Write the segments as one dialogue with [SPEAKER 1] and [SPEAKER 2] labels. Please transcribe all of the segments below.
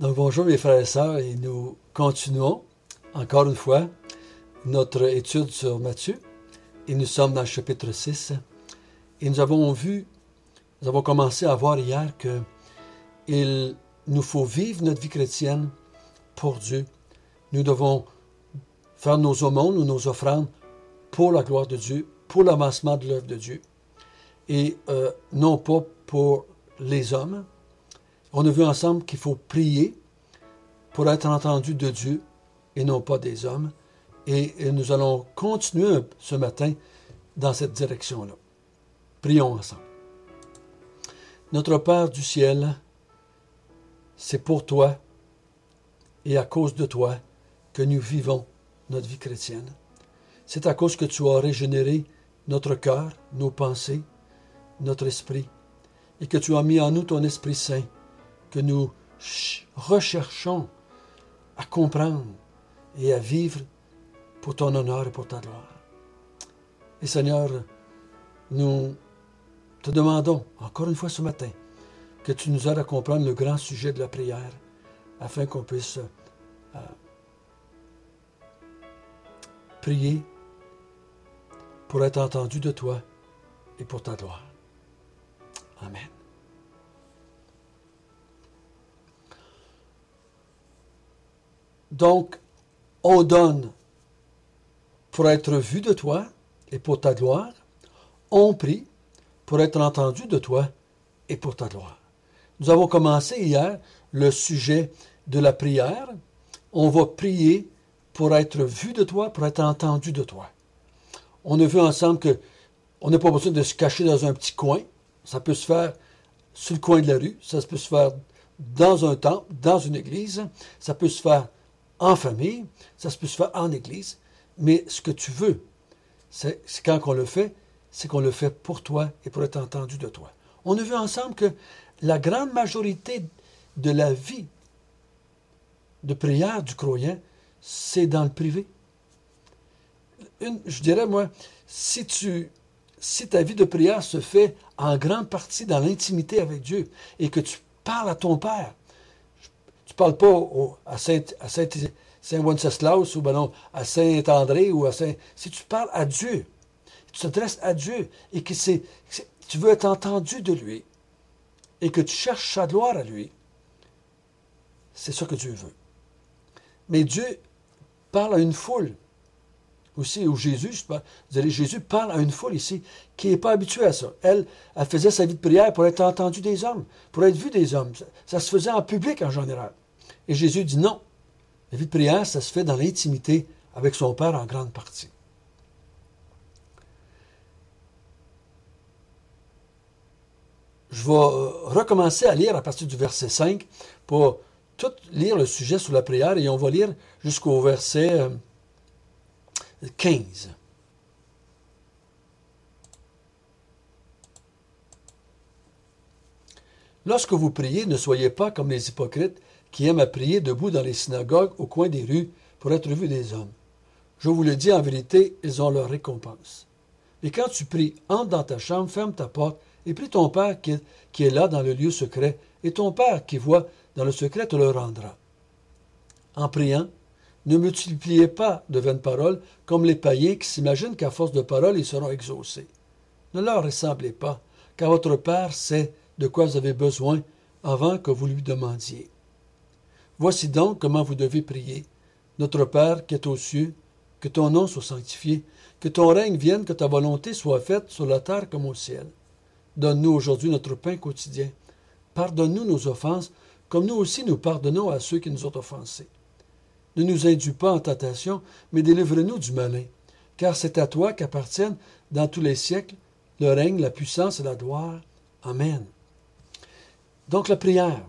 [SPEAKER 1] Donc bonjour mes frères et sœurs, et nous continuons encore une fois notre étude sur Matthieu, et nous sommes dans le chapitre 6, et nous avons commencé à voir hier qu'il nous faut vivre notre vie chrétienne pour Dieu. Nous devons faire nos aumônes ou nos offrandes pour la gloire de Dieu, pour l'avancement de l'œuvre de Dieu, et non pas pour les hommes. On a vu ensemble qu'il faut prier pour être entendu de Dieu et non pas des hommes. Et nous allons continuer ce matin dans cette direction-là. Prions ensemble. Notre Père du ciel, c'est pour toi et à cause de toi que nous vivons notre vie chrétienne. C'est à cause que tu as régénéré notre cœur, nos pensées, notre esprit, et que tu as mis en nous ton Esprit Saint, que nous recherchons à comprendre et à vivre pour ton honneur et pour ta gloire. Et Seigneur, nous te demandons encore une fois ce matin que tu nous aides à comprendre le grand sujet de la prière afin qu'on puisse prier pour être entendu de toi et pour ta gloire. Amen. Donc, on donne pour être vu de toi et pour ta gloire. On prie pour être entendu de toi et pour ta gloire. Nous avons commencé hier le sujet de la prière. On va prier pour être vu de toi, pour être entendu de toi. On a vu ensemble qu'on n'a pas besoin de se cacher dans un petit coin. Ça peut se faire sur le coin de la rue, ça peut se faire dans un temple, dans une église, ça peut se faire en famille, ça peut se faire en église, mais ce que tu veux, c'est quand on le fait, c'est qu'on le fait pour toi et pour être entendu de toi. On a vu ensemble que la grande majorité de la vie de prière du croyant, c'est dans le privé. Je dirais, moi, si ta vie de prière se fait en grande partie dans l'intimité avec Dieu et que tu parles à ton Père, tu ne parles pas à Saint-Wenceslas ou à Saint-André ou à Saint... Si tu parles à Dieu, tu t'adresses à Dieu et que tu veux être entendu de lui et que tu cherches sa gloire à lui, c'est ça que Dieu veut. Mais Dieu parle à une foule aussi, ou Jésus parle à une foule ici qui n'est pas habituée à ça. Elle faisait sa vie de prière pour être entendue des hommes, pour être vue des hommes. Ça se faisait en public en général. Et Jésus dit non. La vie de prière, ça se fait dans l'intimité avec son Père en grande partie. Je vais recommencer à lire à partir du verset 5 pour tout lire le sujet sur la prière et on va lire jusqu'au verset 15. Lorsque vous priez, ne soyez pas comme les hypocrites qui aiment à prier debout dans les synagogues au coin des rues pour être vus des hommes. Je vous le dis en vérité, ils ont leur récompense. Et quand tu pries, entre dans ta chambre, ferme ta porte et prie ton Père qui est là dans le lieu secret, et ton Père qui voit dans le secret te le rendra. En priant, ne multipliez pas de vaines paroles comme les païens qui s'imaginent qu'à force de paroles, ils seront exaucés. Ne leur ressemblez pas, car votre Père sait de quoi vous avez besoin avant que vous lui demandiez. Voici donc comment vous devez prier. Notre Père qui est aux cieux, que ton nom soit sanctifié, que ton règne vienne, que ta volonté soit faite sur la terre comme au ciel. Donne-nous aujourd'hui notre pain quotidien. Pardonne-nous nos offenses, comme nous aussi nous pardonnons à ceux qui nous ont offensés. Ne nous induis pas en tentation, mais délivre-nous du malin. Car c'est à toi qu'appartiennent dans tous les siècles le règne, la puissance et la gloire. Amen. Donc la prière.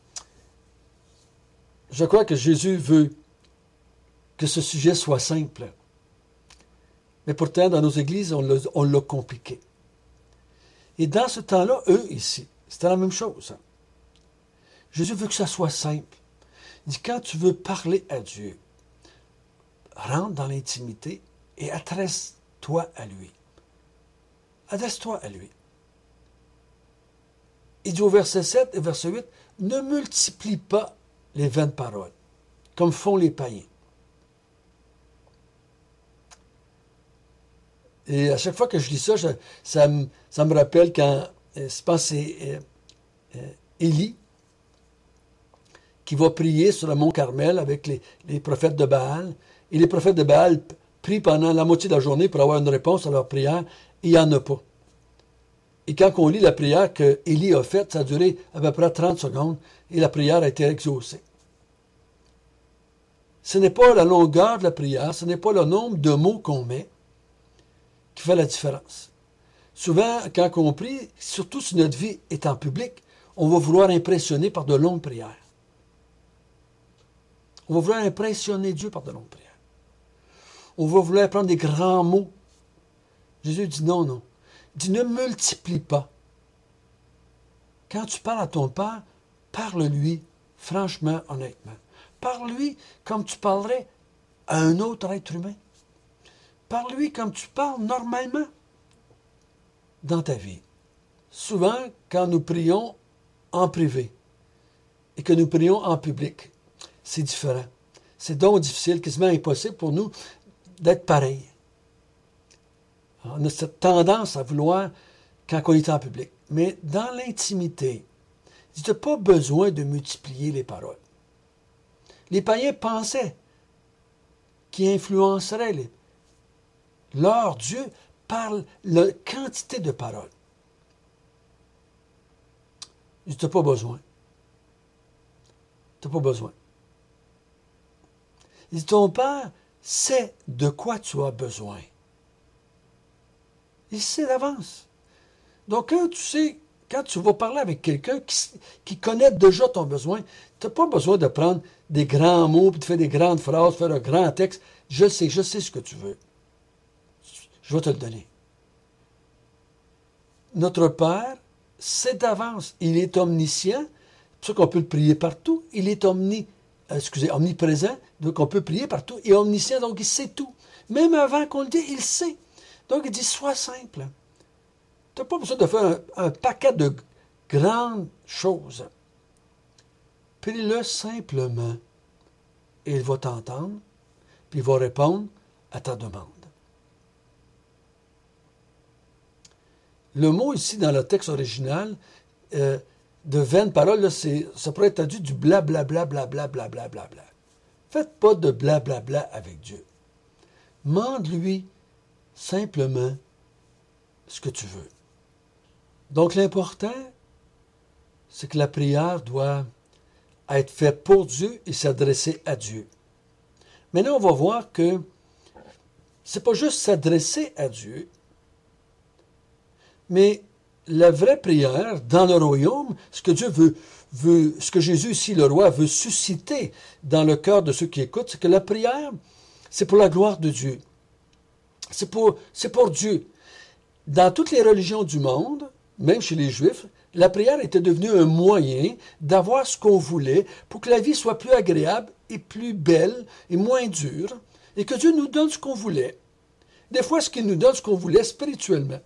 [SPEAKER 1] Je crois que Jésus veut que ce sujet soit simple. Mais pourtant, dans nos églises, on l'a compliqué. Et dans ce temps-là, eux, ici, c'était la même chose. Jésus veut que ça soit simple. Il dit, quand tu veux parler à Dieu, rentre dans l'intimité et adresse-toi à lui. Adresse-toi à lui. Il dit au verset 7 et verset 8, ne multiplie pas les vaines paroles, comme font les païens. Et à chaque fois que je lis ça, ça me rappelle quand, je pense que c'est Élie, qui va prier sur le mont Carmel avec les prophètes de Baal. Et les prophètes de Baal prient pendant la moitié de la journée pour avoir une réponse à leur prière, et il n'y en a pas. Et quand on lit la prière que Élie a faite, ça a duré à peu près 30 secondes, et la prière a été exaucée. Ce n'est pas la longueur de la prière, ce n'est pas le nombre de mots qu'on met qui fait la différence. Souvent, quand on prie, surtout si notre vie est en public, on va vouloir impressionner par de longues prières. On va vouloir impressionner Dieu par de longues prières. On va vouloir prendre des grands mots. Jésus dit non, non. Il dit ne multiplie pas. Quand tu parles à ton Père, parle-lui franchement, honnêtement. Parle-lui comme tu parlerais à un autre être humain. Parle-lui comme tu parles normalement dans ta vie. Souvent, quand nous prions en privé et que nous prions en public, c'est différent. C'est donc difficile, quasiment impossible pour nous d'être pareil. On a cette tendance à vouloir quand on est en public. Mais dans l'intimité, tu n'as pas besoin de multiplier les paroles. Les païens pensaient qu'ils influenceraient leur Dieu par la quantité de paroles. Tu n'as pas besoin. Tu n'as pas besoin. Il dit, ton Père sait de quoi tu as besoin. Il sait d'avance. Donc, quand tu vas parler avec quelqu'un qui connaît déjà ton besoin, tu n'as pas besoin de prendre des grands mots, puis de faire des grandes phrases, faire un grand texte. Je sais ce que tu veux. Je vais te le donner. Notre Père sait d'avance. Il est omniscient. C'est pour ça qu'on peut le prier partout. Il est omniprésent. Donc, on peut prier partout. Et omniscient, donc il sait tout. Même avant qu'on le dise, il sait. Donc, il dit, sois simple. Tu n'as pas besoin de faire un paquet de grandes choses. Prie-le simplement. Et il va t'entendre. Puis il va répondre à ta demande. Le mot ici, dans le texte original, de vaines paroles, ça pourrait être traduit du blablabla, blablabla, blablabla. Faites pas de blablabla avec Dieu. Demande-lui simplement ce que tu veux. Donc l'important, c'est que la prière doit être faite pour Dieu et s'adresser à Dieu. Maintenant, on va voir que c'est pas juste s'adresser à Dieu, mais la vraie prière dans le royaume, ce que Dieu veut, ce que Jésus ici, le roi, veut susciter dans le cœur de ceux qui écoutent, c'est que la prière, c'est pour la gloire de Dieu. C'est pour Dieu. Dans toutes les religions du monde, même chez les Juifs, la prière était devenue un moyen d'avoir ce qu'on voulait pour que la vie soit plus agréable et plus belle et moins dure, et que Dieu nous donne ce qu'on voulait. Des fois, ce qu'il nous donne, ce qu'on voulait spirituellement.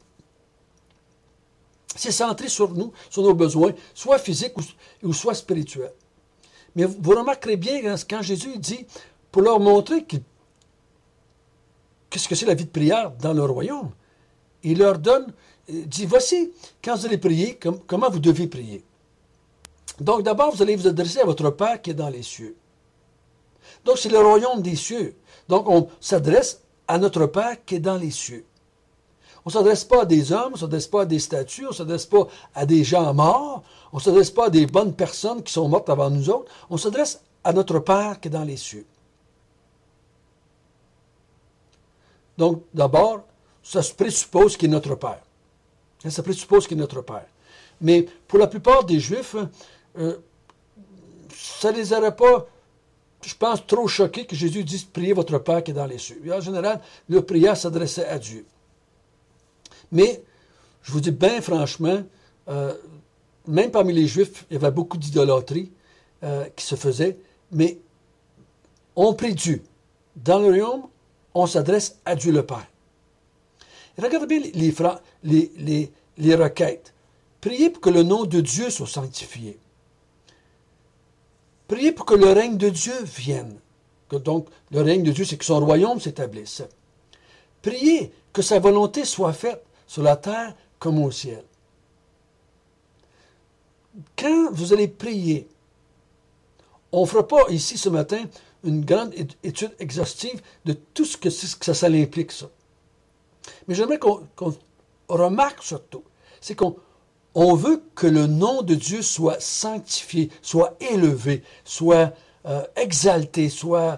[SPEAKER 1] C'est centré sur nous, sur nos besoins, soit physiques ou soit spirituels. Mais vous remarquerez bien quand Jésus dit, pour leur montrer qu'est-ce que c'est la vie de prière dans le royaume, il leur donne, il dit, voici, quand vous allez prier, comment vous devez prier. Donc d'abord, vous allez vous adresser à votre Père qui est dans les cieux. Donc c'est le royaume des cieux. Donc on s'adresse à notre Père qui est dans les cieux. On ne s'adresse pas à des hommes, on ne s'adresse pas à des statues, on ne s'adresse pas à des gens morts, on ne s'adresse pas à des bonnes personnes qui sont mortes avant nous autres, on s'adresse à notre Père qui est dans les cieux. Donc, d'abord, ça se présuppose qu'il est notre Père. Ça présuppose qu'il est notre Père. Mais pour la plupart des Juifs, ça ne les aurait pas, je pense, trop choqués que Jésus dise « Priez votre Père qui est dans les cieux ». En général, leur prière s'adressait à Dieu. Mais, je vous dis bien franchement, même parmi les Juifs, il y avait beaucoup d'idolâtrie qui se faisait, mais on prie Dieu. Dans le royaume, on s'adresse à Dieu le Père. Et regardez bien les requêtes. Priez pour que le nom de Dieu soit sanctifié. Priez pour que le règne de Dieu vienne. Donc, le règne de Dieu, c'est que son royaume s'établisse. Priez que sa volonté soit faite sur la terre comme au ciel. Quand vous allez prier, on ne fera pas ici ce matin une grande étude exhaustive de tout ce que ça implique, ça. Mais j'aimerais qu'on remarque surtout, c'est qu'on veut que le nom de Dieu soit sanctifié, soit élevé, soit exalté, soit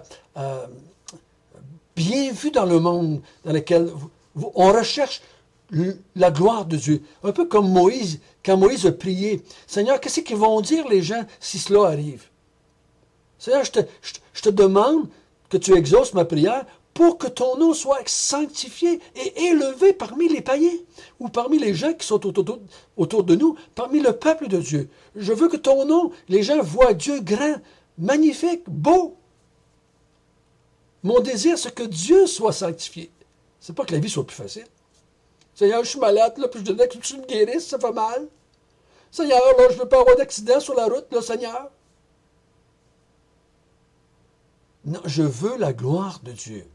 [SPEAKER 1] bien vu dans le monde dans lequel on recherche la gloire de Dieu. Un peu comme Moïse, quand Moïse a prié, Seigneur, qu'est-ce qu'ils vont dire les gens si cela arrive? Seigneur, je te demande que tu exauces ma prière pour que ton nom soit sanctifié et élevé parmi les païens ou parmi les gens qui sont autour de nous, parmi le peuple de Dieu. Je veux que ton nom, les gens voient Dieu grand, magnifique, beau. Mon désir, c'est que Dieu soit sanctifié. C'est pas que la vie soit plus facile. Seigneur, je suis malade, là, puis je demande que tu me guérisses, ça fait mal. Seigneur, là, je ne veux pas avoir d'accident sur la route, là, Seigneur. Non, je veux la gloire de Dieu.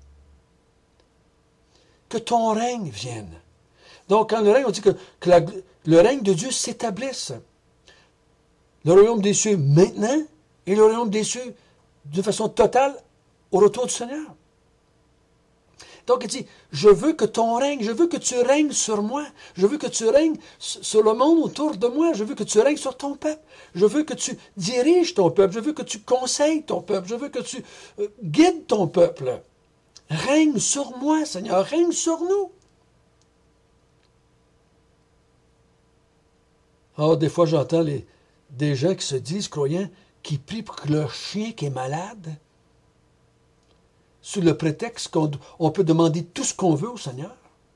[SPEAKER 1] Que ton règne vienne. Donc, quand le règne, on dit que le règne de Dieu s'établisse. Le royaume des cieux maintenant et le royaume des cieux de façon totale au retour du Seigneur. Donc, il dit, je veux que ton règne, je veux que tu règnes sur moi. Je veux que tu règnes sur le monde autour de moi. Je veux que tu règnes sur ton peuple. Je veux que tu diriges ton peuple. Je veux que tu conseilles ton peuple. Je veux que tu guides ton peuple. Règne sur moi, Seigneur. Règne sur nous. Alors, des fois, j'entends des gens qui se disent croyants, qui prient pour que leur chien qui est malade, sous le prétexte qu'on peut demander tout ce qu'on veut au Seigneur.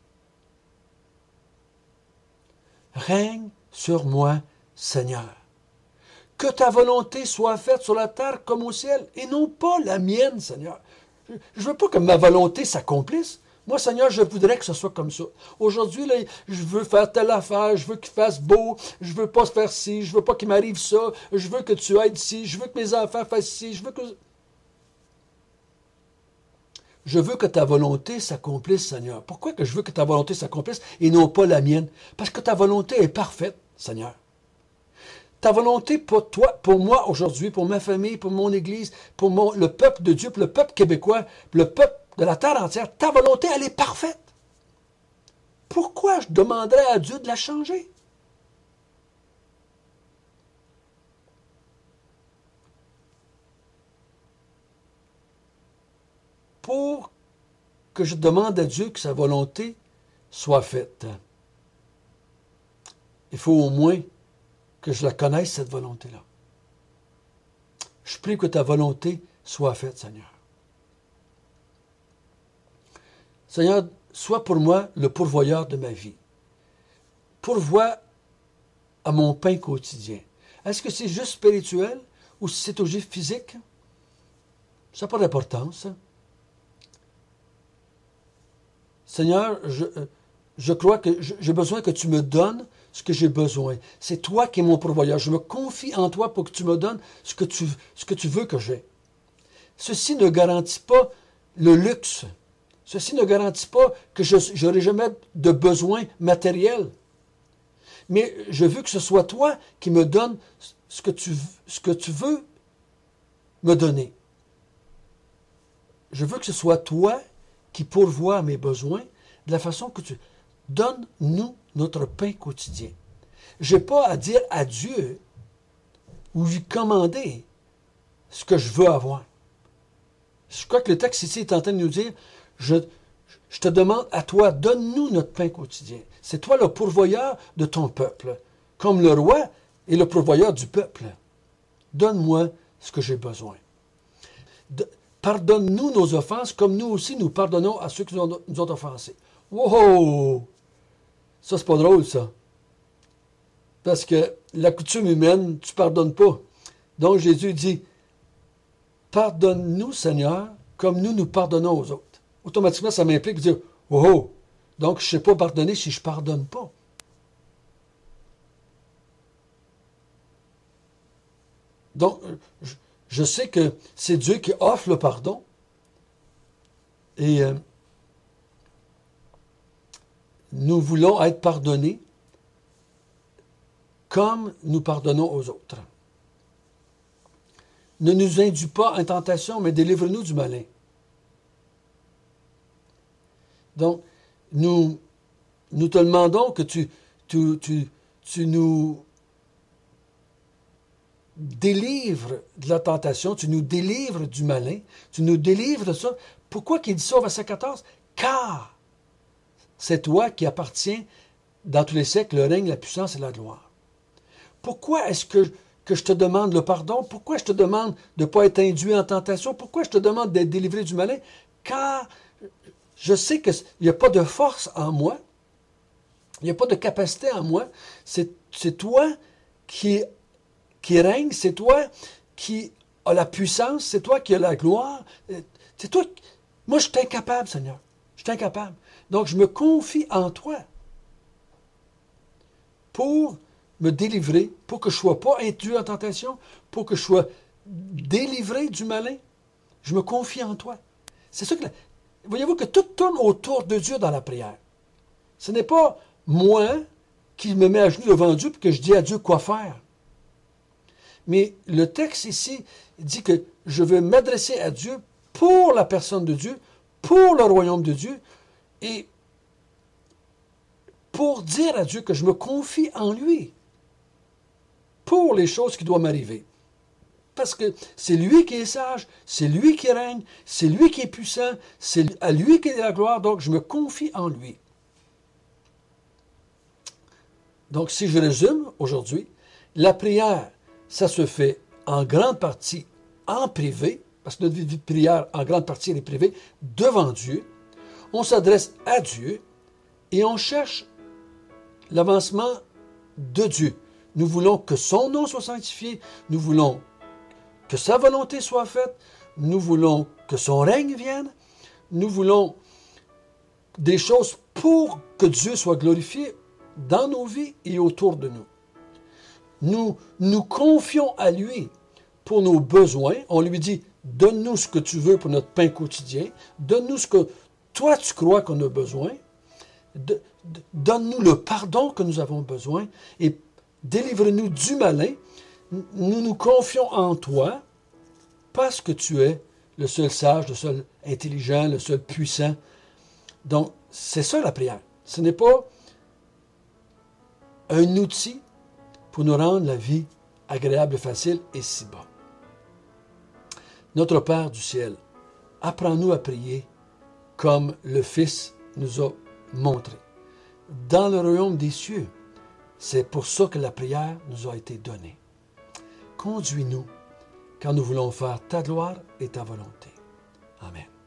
[SPEAKER 1] Règne sur moi, Seigneur. Que ta volonté soit faite sur la terre comme au ciel, et non pas la mienne, Seigneur. Je ne veux pas que ma volonté s'accomplisse. Moi, Seigneur, je voudrais que ce soit comme ça. Aujourd'hui, là, je veux faire telle affaire, je veux qu'il fasse beau, je veux pas faire ci, je veux pas qu'il m'arrive ça, je veux que tu aides ci, je veux que mes enfants fassent ci, je veux que... Je veux que ta volonté s'accomplisse, Seigneur. Pourquoi que je veux que ta volonté s'accomplisse et non pas la mienne? Parce que ta volonté est parfaite, Seigneur. Ta volonté pour toi, pour moi aujourd'hui, pour ma famille, pour mon Église, pour le peuple de Dieu, pour le peuple québécois, pour le peuple de la terre entière, ta volonté, elle est parfaite. Pourquoi je demanderais à Dieu de la changer? Pour que je demande à Dieu que sa volonté soit faite, il faut au moins que je la connaisse, cette volonté-là. Je prie que ta volonté soit faite, Seigneur. Seigneur, sois pour moi le pourvoyeur de ma vie. Pourvois à mon pain quotidien. Est-ce que c'est juste spirituel ou si c'est aussi physique? Ça n'a pas d'importance. Seigneur, je crois que j'ai besoin que tu me donnes ce que j'ai besoin. C'est toi qui es mon pourvoyeur. Je me confie en toi pour que tu me donnes ce que tu veux que j'ai. Ceci ne garantit pas le luxe. Ceci ne garantit pas que je n'aurai jamais de besoin matériel. Mais je veux que ce soit toi qui me donnes ce que tu veux me donner. Je veux que ce soit toi qui pourvoie à mes besoins de la façon que tu... Donne-nous notre pain quotidien. Je n'ai pas à dire à Dieu ou lui commander ce que je veux avoir. Je crois que le texte ici est en train de nous dire, je te demande à toi, donne-nous notre pain quotidien. C'est toi le pourvoyeur de ton peuple, comme le roi est le pourvoyeur du peuple. Donne-moi ce que j'ai besoin. Pardonne-nous nos offenses, comme nous aussi nous pardonnons à ceux qui nous ont offensés. Wow! Ça, c'est pas drôle, ça. Parce que la coutume humaine, tu pardonnes pas. Donc, Jésus dit, pardonne-nous, Seigneur, comme nous pardonnons aux autres. Automatiquement, ça m'implique de dire, oh! Donc, je ne sais pas pardonner si je ne pardonne pas. Donc, Je sais que c'est Dieu qui offre le pardon. Et nous voulons être pardonnés comme nous pardonnons aux autres. Ne nous induis pas en tentation, mais délivre-nous du malin. Donc, nous te demandons que tu nous délivres de la tentation, tu nous délivres du malin, tu nous délivres de ça. Pourquoi qu'il dit ça au verset 14? Car c'est toi qui appartiens dans tous les siècles le règne, la puissance et la gloire. Pourquoi est-ce que je te demande le pardon? Pourquoi je te demande de ne pas être induit en tentation? Pourquoi je te demande d'être délivré du malin? Car je sais qu'il n'y a pas de force en moi, il n'y a pas de capacité en moi. C'est toi qui règne, c'est toi qui as la puissance, c'est toi qui as la gloire. C'est toi. Moi, je suis incapable, Seigneur. Je suis incapable. Donc, je me confie en toi pour me délivrer, pour que je ne sois pas induit en tentation, pour que je sois délivré du malin. Je me confie en toi. C'est ça que... Voyez-vous que tout tourne autour de Dieu dans la prière. Ce n'est pas moi qui me mets à genoux devant Dieu et que je dis à Dieu quoi faire. Mais le texte ici dit que je veux m'adresser à Dieu pour la personne de Dieu, pour le royaume de Dieu, et pour dire à Dieu que je me confie en lui, pour les choses qui doivent m'arriver. Parce que c'est lui qui est sage, c'est lui qui règne, c'est lui qui est puissant, c'est à lui qui est la gloire, donc je me confie en lui. Donc si je résume aujourd'hui, la prière, ça se fait en grande partie en privé, parce que notre vie de prière, en grande partie, elle est privée, devant Dieu. On s'adresse à Dieu et on cherche l'avancement de Dieu. Nous voulons que son nom soit sanctifié, nous voulons que sa volonté soit faite, nous voulons que son règne vienne, nous voulons des choses pour que Dieu soit glorifié dans nos vies et autour de nous. Nous nous confions à lui pour nos besoins. On lui dit, donne-nous ce que tu veux pour notre pain quotidien. Donne-nous ce que toi tu crois qu'on a besoin. Donne-nous le pardon que nous avons besoin et délivre-nous du malin. Nous nous confions en toi parce que tu es le seul sage, le seul intelligent, le seul puissant. Donc, c'est ça la prière. Ce n'est pas un outil pour nous rendre la vie agréable, facile et si bas. Notre Père du ciel, apprends-nous à prier comme le Fils nous a montré. Dans le royaume des cieux, c'est pour ça que la prière nous a été donnée. Conduis-nous quand nous voulons faire ta gloire et ta volonté. Amen.